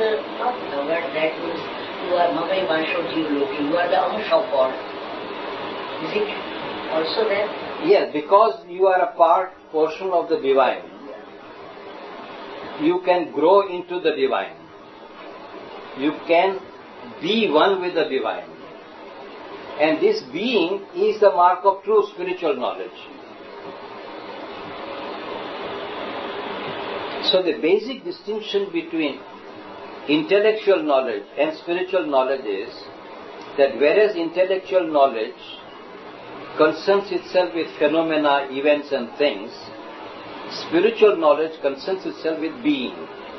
not the word that means you are Magai Vansho Jivloki, you are the Ansh of God. Is it also there? Yes, because you are a portion of the divine, you can grow into the divine. You can be one with the divine. And this being is the mark of true spiritual knowledge. So the basic distinction between intellectual knowledge and spiritual knowledge is that whereas intellectual knowledge concerns itself with phenomena, events and things, spiritual knowledge concerns itself with being.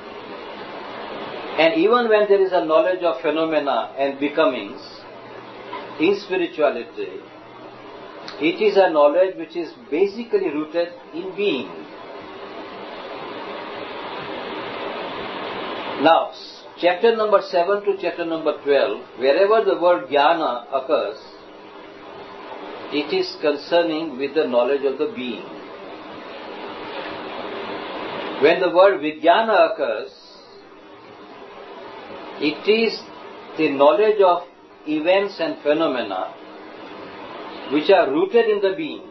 And even when there is a knowledge of phenomena and becomings in spirituality, it is a knowledge which is basically rooted in being. Now, chapter number 7 to chapter number 12, wherever the word jnana occurs, it is concerning with the knowledge of the being. When the word vijnana occurs, it is the knowledge of events and phenomena which are rooted in the being.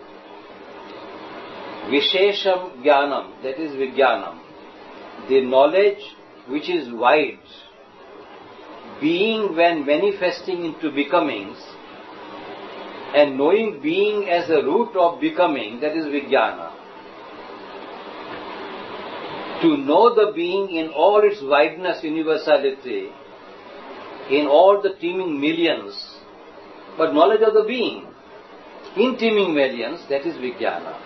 Vishesham jnanam, that is vijnanam. The knowledge which is wide, being when manifesting into becomings, and knowing being as the root of becoming, that is vijnana. To know the being in all its wideness, universality, in all the teeming millions, but knowledge of the being in teeming millions, that is vijnana.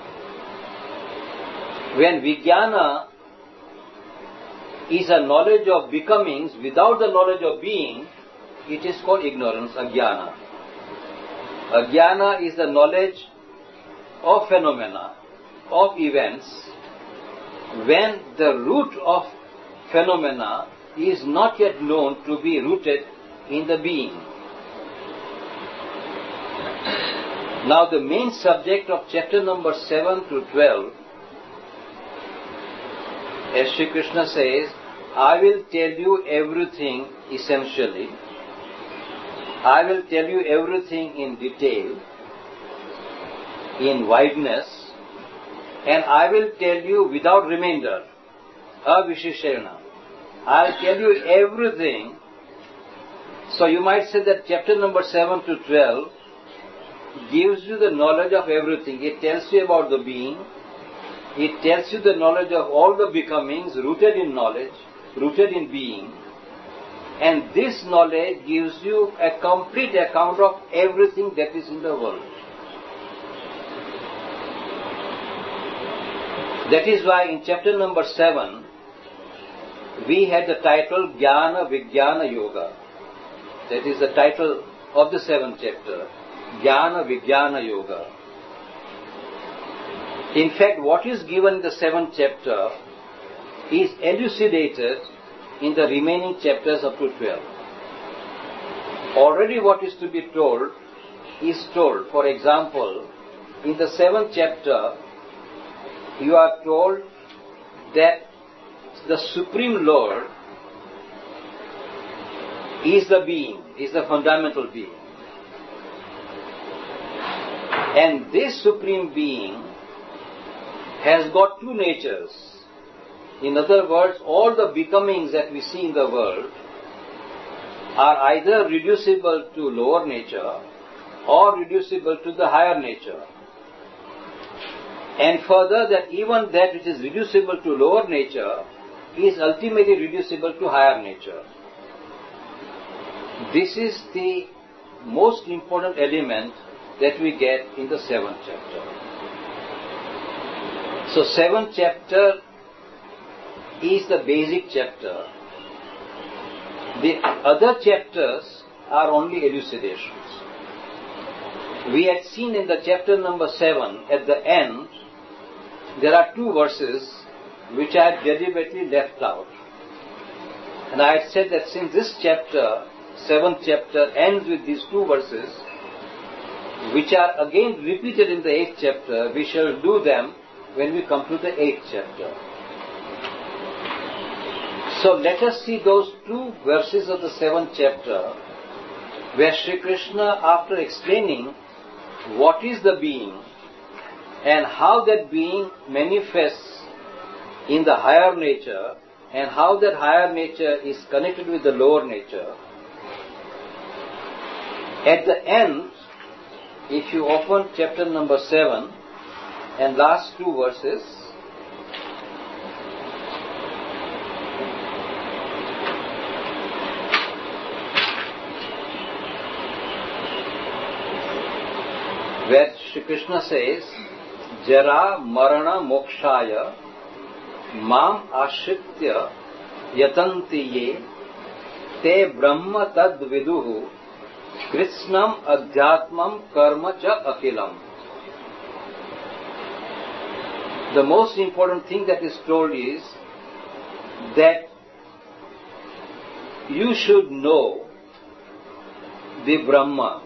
When vijnana is a knowledge of becomings without the knowledge of being, it is called ignorance, ajnana. Ajnana is the knowledge of phenomena, of events, when the root of phenomena is not yet known to be rooted in the being. Now the main subject of chapter number 7 to 12, as Sri Krishna says, I will tell you everything essentially. I will tell you everything in detail, in wideness, and I will tell you without remainder, avisheshena. I will tell you everything. So you might say that chapter number 7 to 12 gives you the knowledge of everything. It tells you about the being. It tells you the knowledge of all the becomings rooted in knowledge, rooted in being. And this knowledge gives you a complete account of everything that is in the world. That is why in chapter number 7, we had the title Jnana Vijnana Yoga. That is the title of the 7th chapter, Jnana Vijnana Yoga. In fact, what is given in the 7th chapter is elucidated in the remaining chapters up to 12. Already what is to be told is told. For example, in the 7th chapter, you are told that the Supreme Lord is the being, is the fundamental being. And this Supreme Being has got two natures. In other words, all the becomings that we see in the world are either reducible to lower nature or reducible to the higher nature. And further, that even that which is reducible to lower nature is ultimately reducible to higher nature. This is the most important element that we get in the 7th chapter. So 7th chapter is the basic chapter. The other chapters are only elucidations. We had seen in the chapter number 7, at the end, there are 2 verses which I had deliberately left out. And I had said that since this chapter, 7th chapter, ends with these 2 verses, which are again repeated in the 8th chapter, we shall do them when we come to the 8th chapter. So let us see those 2 verses of the 7th chapter where Sri Krishna, after explaining what is the being and how that being manifests in the higher nature and how that higher nature is connected with the lower nature, at the end, if you open chapter number 7 and last 2 verses, where Shri Krishna says, Jara Marana Mokshaya Mam Ashritya Yatanti Ye Te Brahma Tad Viduhu Krishnam Adhyatmam Karma Cha Akilam. The most important thing that is told is that you should know the Brahma.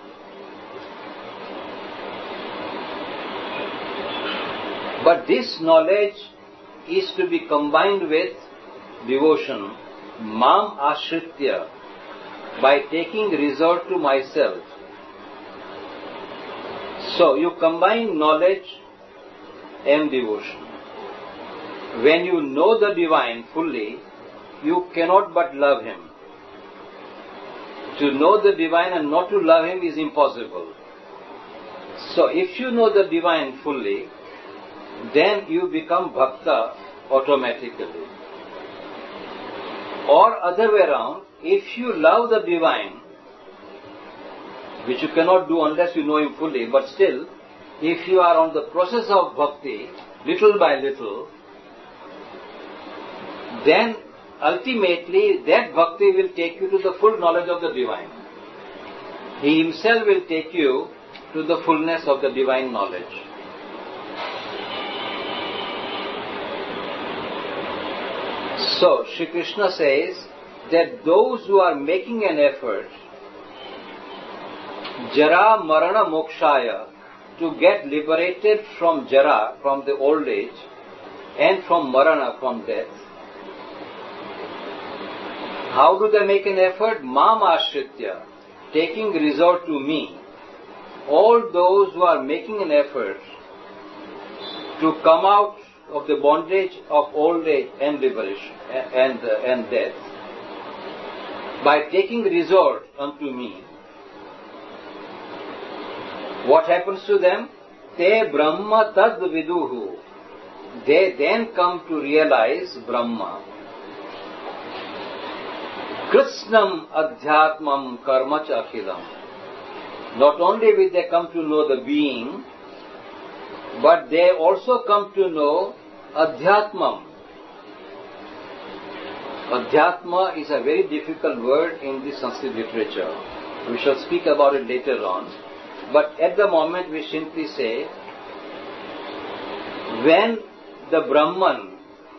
But this knowledge is to be combined with devotion, Mam Ashritya, by taking resort to myself. So you combine knowledge and devotion. When you know the divine fully, you cannot but love him. To know the divine and not to love him is impossible. So if you know the divine fully, then you become bhakta automatically. Or other way around, if you love the divine, which you cannot do unless you know him fully, but still, if you are on the process of bhakti, little by little, then ultimately that bhakti will take you to the full knowledge of the divine. He himself will take you to the fullness of the divine knowledge. So, Shri Krishna says that those who are making an effort, Jara Marana Mokshaya, to get liberated from Jara, from the old age, and from Marana, from death, how do they make an effort? Mam Ashritya, taking resort to me. All those who are making an effort to come out of the bondage of old age and liberation and death, by taking resort unto me, what happens to them? Te Brahma Tad Viduhu. They then come to realize Brahma. Krishnam Adhyatmam Karma Cha Akhilam. Not only will they come to know the being, but they also come to know Adhyatmam. Adhyatma is a very difficult word in the Sanskrit literature. We shall speak about it later on. But at the moment we simply say, when the Brahman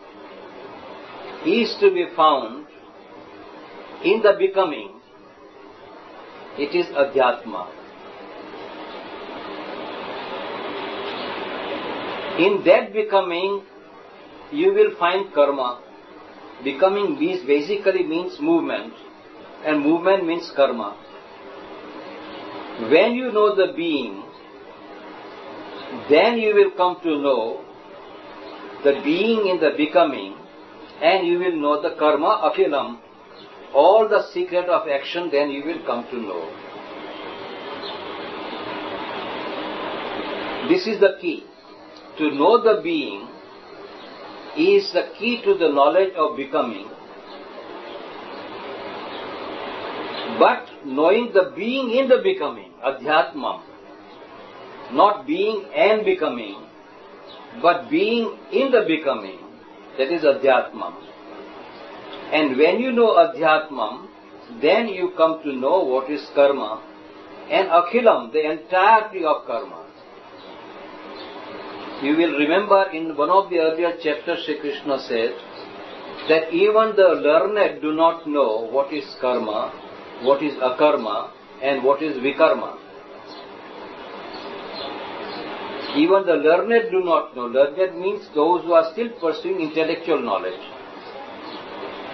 is to be found in the becoming, it is Adhyatma. In that becoming, you will find karma. Becoming basically means movement, and movement means karma. When you know the being, then you will come to know the being in the becoming, and you will know the karma akhilam, all the secret of action, then you will come to know. This is the key. To know the being is the key to the knowledge of becoming. But knowing the being in the becoming, Adhyatmam, not being and becoming, but being in the becoming, that is Adhyatmam. And when you know Adhyatmam, then you come to know what is karma and Akhilam, the entirety of karma. You will remember in one of the earlier chapters, Shri Krishna said that even the learned do not know what is karma, what is akarma, and what is vikarma. Even the learned do not know. Learned means those who are still pursuing intellectual knowledge.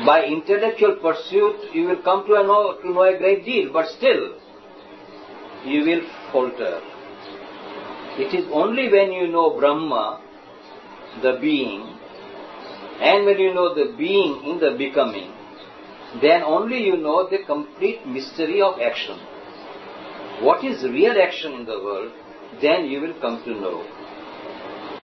By intellectual pursuit, you will come to know a great deal, but still, you will falter. It is only when you know Brahma, the being, and when you know the being in the becoming, then only you know the complete mystery of action. What is real action in the world, then you will come to know.